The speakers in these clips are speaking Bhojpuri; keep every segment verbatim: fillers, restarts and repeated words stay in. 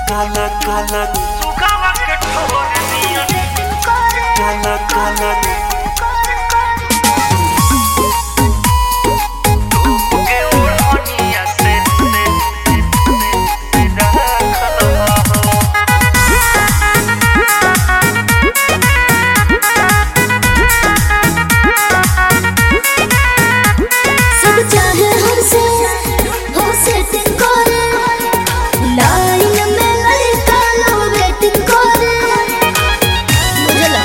काला काला सुगावा के ठोर नियन काला काला के ओढ़निया से सब चाहे हमसे हो सेटिंग करे लाइन में लड़का लोग वेटिंग करे बुझला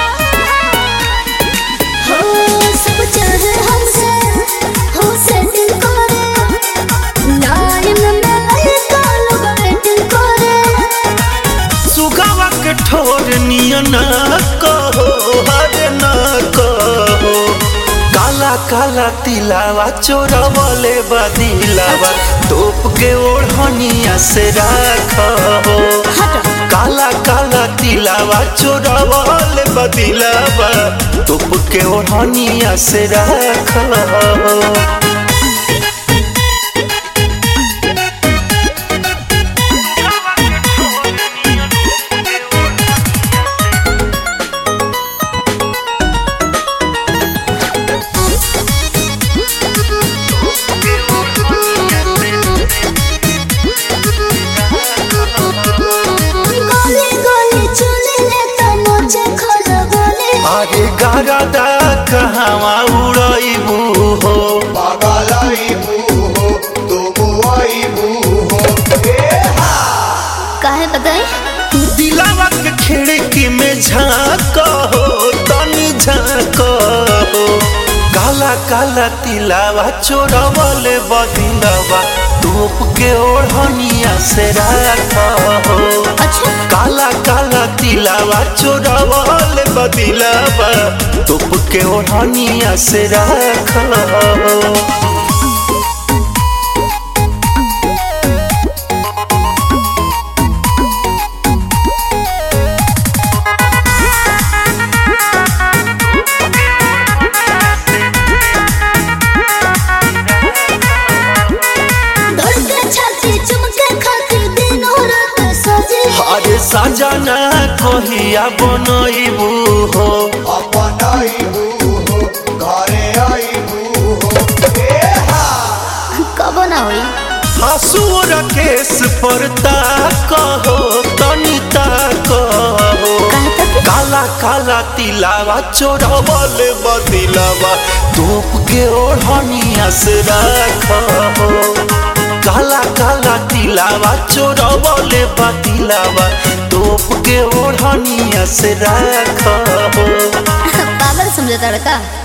हो सब चाहे हमसे हो सेटिंग करे लाइन में लड़का लोग वेटिंग करे सुगावा के ठोर नियन कहो हरे न कहो काला काला तिलावा चोरवले बदिलावा तोप के ओढ़निया से राखो काला काला तिलावा चोरवले बदिलावा तोप के ओढ़निया से राखो गोली गोली चुनी ले तो नोचे खोलो गोली अरे गारदा कहवा उड़ाइबू हो काहे बताई दिलावा के खिड़की में झाँको हो तनी झाँको हो काला काला तिलावा चोरवले बदिलावा तोप के ओढ़निया से राखो हो अच्छा काला काला तिलावा चोरवले बदिलावा तोप के ओढ़निया से राखो हो दौड़ के छाती चुमके खातिर दिन हो रात सजे अरे सजना कहिया बनइबू हो कब ना होई हसुर केस परता कहो तनिता कहो काहे तक काला काला तिलावा चोरवले बदिलावा धूप के ओढ़निया से राखो काला काला तिलावा चोरवले बदिलावा धूप के ओढ़निया से राखो पागल समझता लड़का